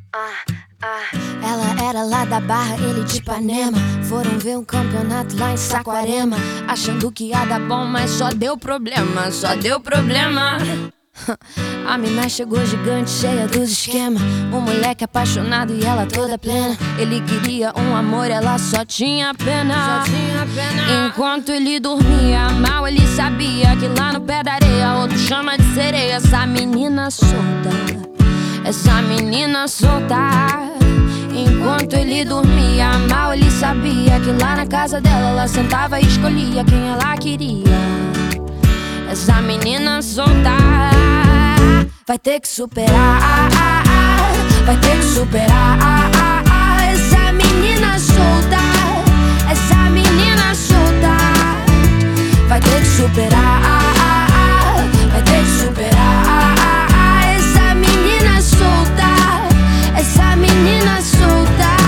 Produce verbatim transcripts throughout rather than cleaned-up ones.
Ela era lá da Barra, ele de Ipanema. Foram ver um campeonato lá em Saquarema, achando que ia dar bom, mas só deu problema, só deu problema. A mina chegou gigante, cheia dos esquemas. Um moleque apaixonado e ela toda plena. Ele queria um amor, ela só tinha pena. Só tinha pena. Enquanto ele dormia, mal ele sabia que lá no pé da areia outro chama de sereia. Essa menina solta, essa menina solta. Enquanto ele dormia, mal ele sabia que lá na casa dela ela sentava e escolhia quem ela queria. Essa menina solta vai ter que superar, vai ter que superar. Essa menina solta, essa menina solta vai ter que superar, vai ter que superar. Essa menina solta, essa menina solta.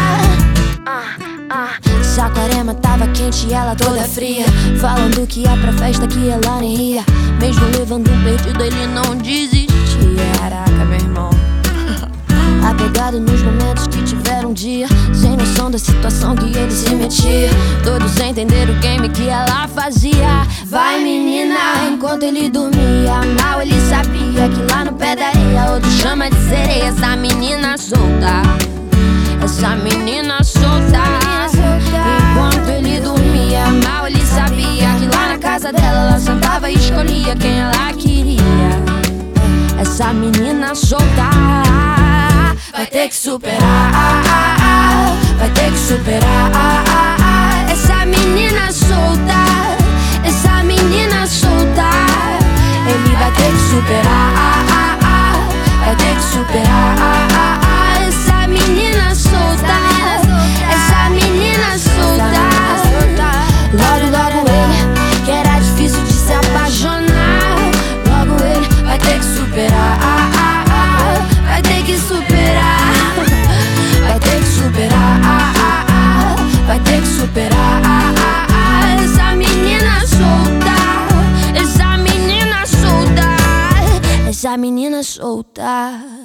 Saquarema tava quente e ela toda fria, falando que ia pra festa que ela nem ia. Mesmo levando um perdido ele não desistia. Caraca, meu irmão. Apegado nos momentos que tiveram um dia, sem noção da situação que ele se metia. Todos sem entender o game que ela fazia. Vai menina, enquanto ele dormia, mal ele sabia que lá no pé da areia outro chama de sereia. Essa menina solta, essa menina solta. Enquanto ele dormia, mal ele sabia que lá na casa dela ela sentava e escolhia quem ela queria. Essa menina solta vai ter que superar, vai ter que superar. Essa menina solta, essa menina solta. Ele vai ter que superar, vai ter que superar. Essa menina solta, essa menina solta. Logo, logo ele, que era difícil de se apaixonar. Logo ele vai ter que superar, vai ter que superar, vai ter que superar, vai ter que superar. Essa menina solta, essa menina solta, essa menina solta.